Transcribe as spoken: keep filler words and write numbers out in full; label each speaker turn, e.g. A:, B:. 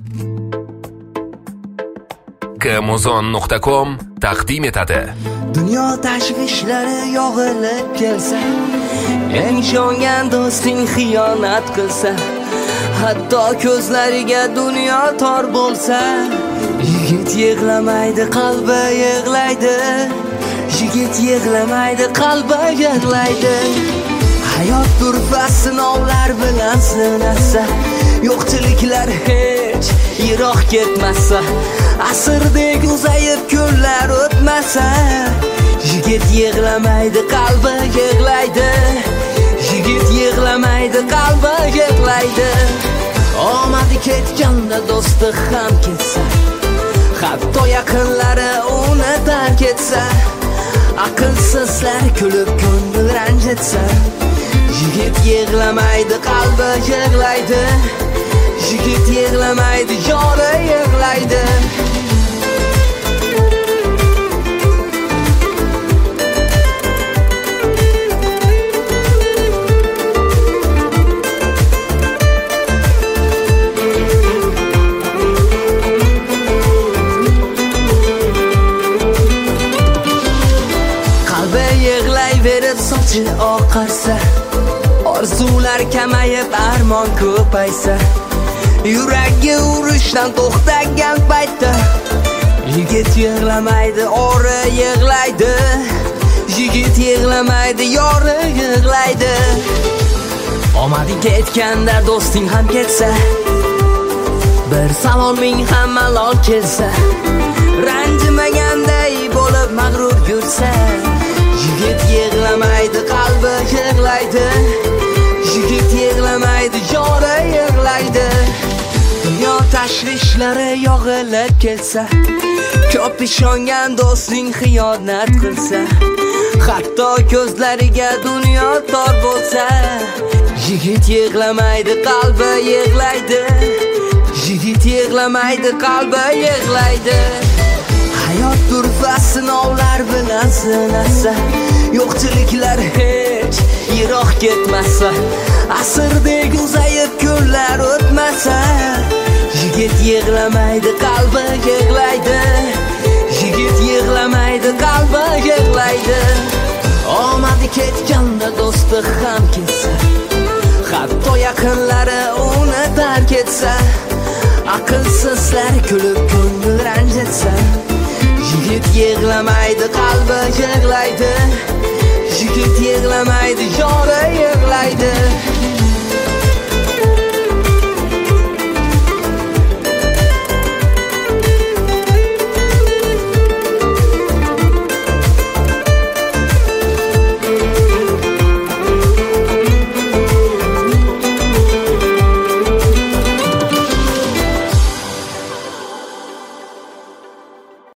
A: Kamuzon nuqta com taqdim etadi.
B: Dunyo tashvishlari yog'ilib kelsa, eng ishongan do'sting xiyonat qilsa, hatto ko'zlariga dunyo tor bo'lsa, yigit yig'lamaydi, qalbi yig'laydi. Yigit yig'lamaydi, qalbi yig'laydi. Hayot turfa sinovlar bilan sinasa, yo'qchiliklar hech yiroq ketmasa, asrdek uzayib kunlar o'tmasa, yigit yig'lamaydi, qalbi yig'laydi. Yigit yig'lamaydi, qalbi yig'laydi. Omadi ketganda do'sti ham ketsa, hatto yaqinlari uni tark etsa, aqlsizlar kulib ko'ngil ranjitsa, yigit yig'lamaydi, qalbi yig'laydi. Yigit yig'lamaydi, joni yig'laydi. Qalbi yig'layverib sochi oqarsa, orzular kamayib armon ko'paysa, yuragi urishdan to'xtagan paytda, yigit yig'lamaydi, ori yig'laydi. Yigit yig'lamaydi, yori yig'laydi. Omadi ketganda do'sting ham ketsa, bir saloming ham malol kelsa, ranjimaganday bo'lib mag'rur yursa, yigit yig'lamaydi, qalbi yig'laydi. Yigit yig'lamaydi, joni yig'laydi. Dunyo tashvishlari yog'ilib kelsa, ko'p ishongan do'sting xiyonat qilsa, hatto ko'zlariga dunyo tor bo'lsa, yigit yig'lamaydi, qalbi yig'laydi. Yigit yig'lamaydi, qalbi yig'laydi. Hayot turfa sinovlar bilan sinasa, yo'qchiliklar hech yiroq ketmasa, asrdek uzayib kunlar o'tmasa, yigit yig'lamaydi, qalbi yig'laydi. Yigit yig'lamaydi, qalbi yig'laydi. Omadi ketganda do'sti ham ketsa, hatto yaqinlari uni tark etsa, aqlsizlar kulib ko'ngil ranjitsa, yigit yig'lamaydi, qalbi yig'laydi. Yigit yig'lamaydi, joni